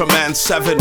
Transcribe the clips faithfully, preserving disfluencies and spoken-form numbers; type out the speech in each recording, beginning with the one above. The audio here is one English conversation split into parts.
Ultraman seven.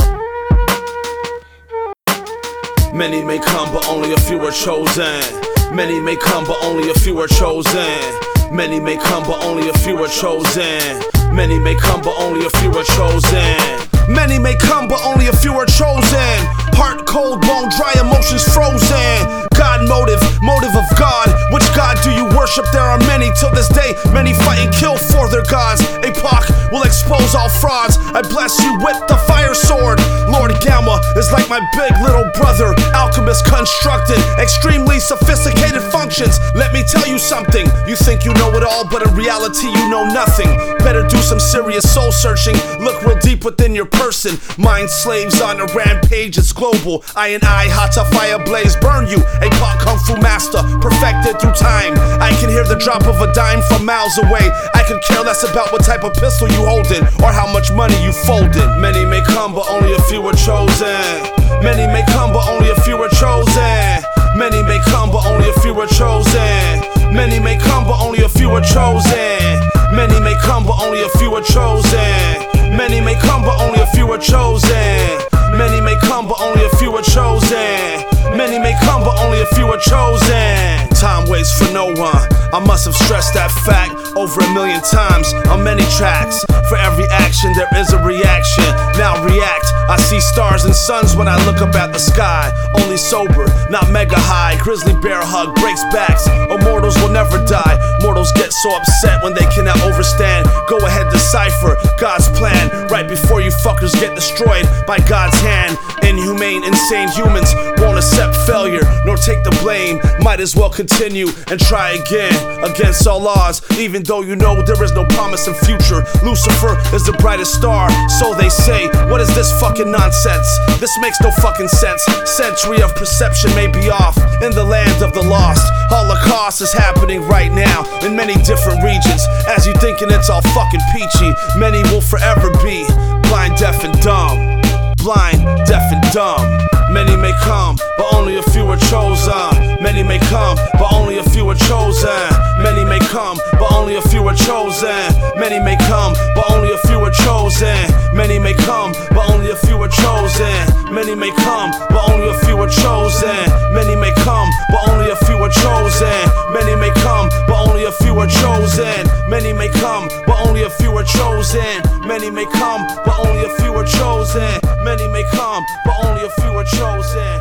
Many may come, but only a few are chosen. Many may come, but only a few are chosen. Many may come, but only a few are chosen. Many may come, but only a few are chosen. Many may come, but only a few are chosen. Heart cold, bone dry, emotions frozen. God motive, motive of God. Which God do you worship? There are many till this day. Many fight and kill for their gods. A P O C will expose all frauds. I bless you with the fire sword. Lord Gamma is like my big little brother. Alchemist constructed extremely sophisticated functions. Let me tell you something. You think you know it all, but in reality you know nothing. Better do some serious soul searching. Look real deep within your person. Mind slaves on a rampage, it's global. I and I, hot to fire blaze, burn you. A P O C kung fu master, perfected through time. I can hear the drop of a dime from miles away. I could care less about what type of pistol you holding or how much money you folding. Many may come, but only a few are chosen. Many may come, but only a few are chosen. Many may come, but only a few are chosen. Many may come, but only a few are chosen. Many may come, but only a few are chosen. Many may come, but only a few are chosen. Many may come, but only a few are chosen. Many may come, but only a few are chosen. Time waits for no one. I must have stressed that fact over a million times on many tracks. For every action there is a reaction. Now react. I see stars and suns when I look up at the sky. Only sober, not mega high. Grizzly bear hug breaks backs. Immortals will never die. Mortals get so upset when they cannot overstand. Go ahead, decipher God's plan right before you fuckers get destroyed by God's hand. Inhumane, insane humans won't accept failure nor take the blame. Might as well continue and try again against all odds, even though you know there is no promise in future. Lucifer is the brightest star, so they say. What is this fucking nonsense? This makes no fucking sense. Century of perception may be off in the land of the lost. Holocaust is happening right now in many different regions. As you thinking it's all fucking peachy, many will forever be blind, deaf, and dumb. Blind, deaf, and dumb. Many may come, but only a few are chosen. Many may come, but only a few are chosen. Many may come, but only a few are chosen. Many may come, but only a few are chosen. Many may come, but only a few are chosen. Many may come, but only a few are chosen. Many may come, but only a few are chosen. Many may come, but only a few are chosen. Many may come, but only a few are chosen. Many may come, but only a few are chosen. Many may come, but only a few are chosen.